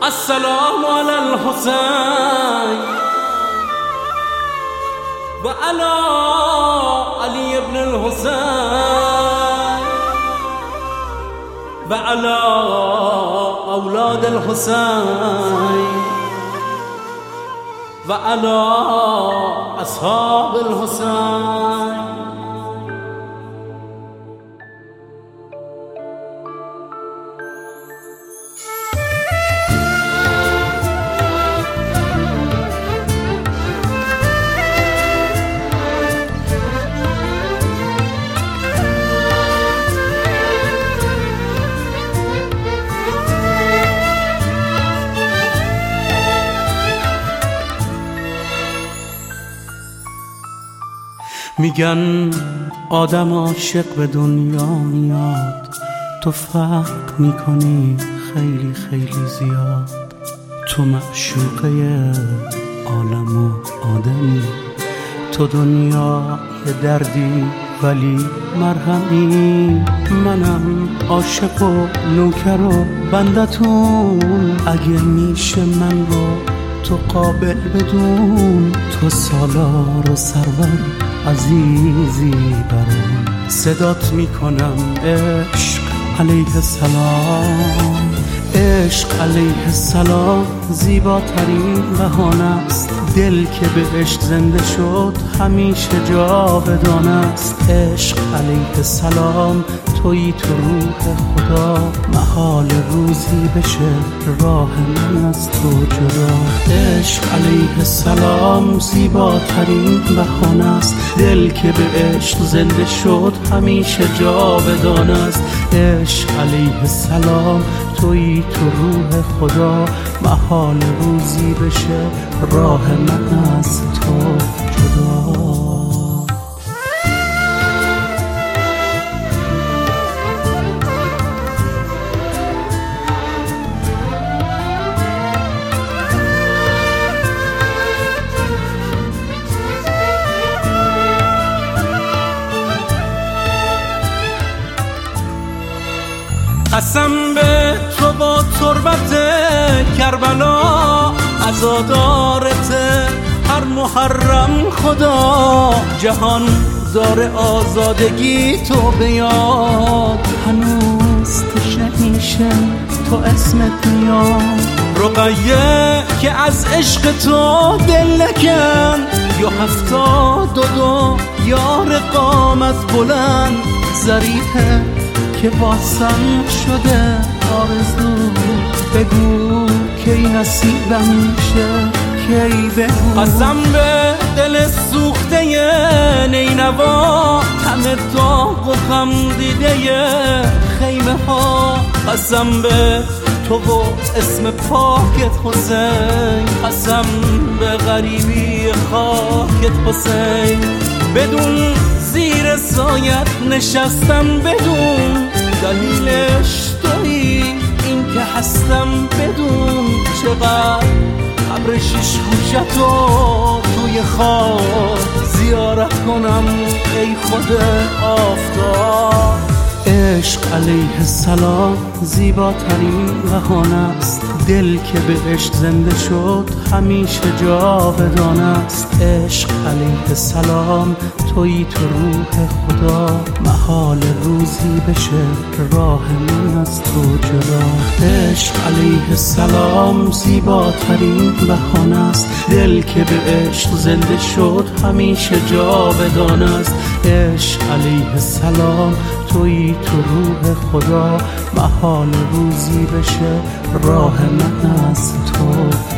السلام على الحسين وعلى علي بن الحسين وعلى أولاد الحسين وعلى أصحاب الحسين. میگن آدم عاشق به دنیا میاد، تو فرق میکنی خیلی خیلی زیاد. تو معشوقه عالم و آدمی، تو دنیا یه دردی ولی مرهمی. منم عاشق و نوکر و بندتون، اگه میشه من رو تو قابل بدون. تو سالار و سرور عزیزی برام، صدات میکنم عشق علیه السلام. عشق علیه السلام زیباترین بهانه است، دل که به عشق زنده شد همیشه جاودانه است. عشق علیه السلام تویی تو روح خدا، محال روزی بشه راه من از تو جدا. عشق علیه السلام زیباترین بهانه است، دل که به عشق زنده شد همیشه جاودانه است. عشق علیه السلام تویی تو روح خدا، محال روزی بشه راه من از تو جدا. قسم به تو با تربت کربلا، عزادارت هر محرم خدا. جهان داره آزادگی تو بیاد، هنوز تشنیشه تو اسمت میاد. رقیه که از عشق تو دل نکن، یا 72 یار قامت بلند. ظریفه که واسم شده آرزو، بگو کی نصیبم میشه کی بگو. قسم به دل سوخته نینوا، همه داغ و غم دیده خیمه ها. قسم به تو و اسم پاکت حسین، قسم به غریبی خاکت حسین. بدون زیر سایت نشستم، بدون دلیلش تویی این که هستم. بدون چقدر قبر شیش گوشتو توی خواب زیارت کنم ای خود آفتاب. عشق علیه السلام زیباترین بهانه است، دل که به عشق زنده شد همیشه جاودانه است. عشق علیه السلام تویی تو روح خدا، محال روزی بشه راه من از تو جدا. عشق علیه السلام زیباترین بهانه است، دل که به عشق زنده شد همیشه جاودانه است. عشق علیه السلام تویی تو روح خدا، محال روزی بشه راه من از تو